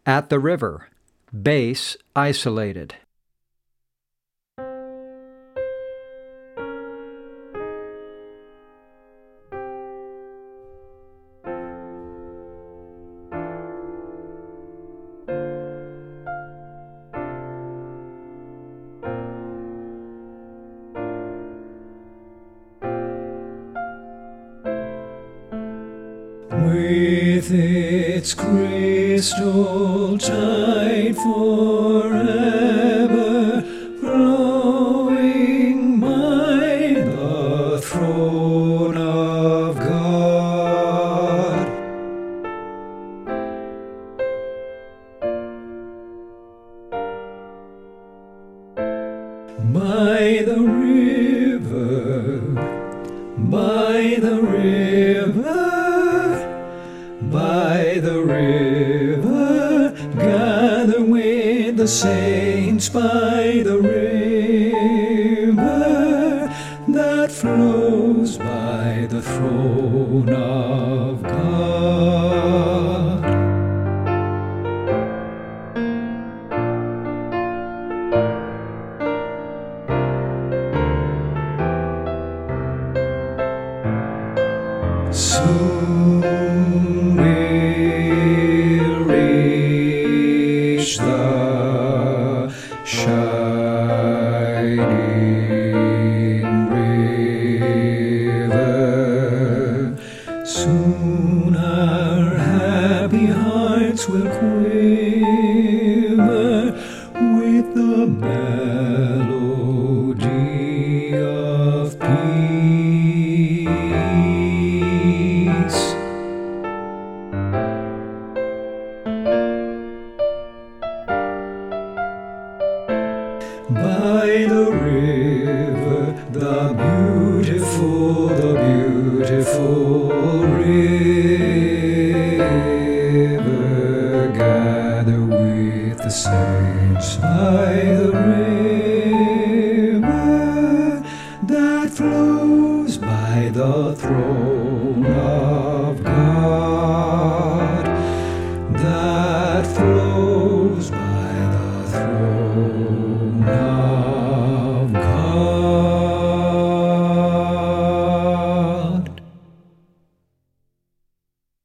At the river. Bass isolated. With its crystal tide forever flowing by the throne of God, by the river, by the river, by the river, gather with the saints by the river that flows by the throne of God. Soon we'll reach the shining river. Soon our happy hearts will quiver with the melody of peace. By the river, the beautiful river, gather with the saints by the river that flows by the throne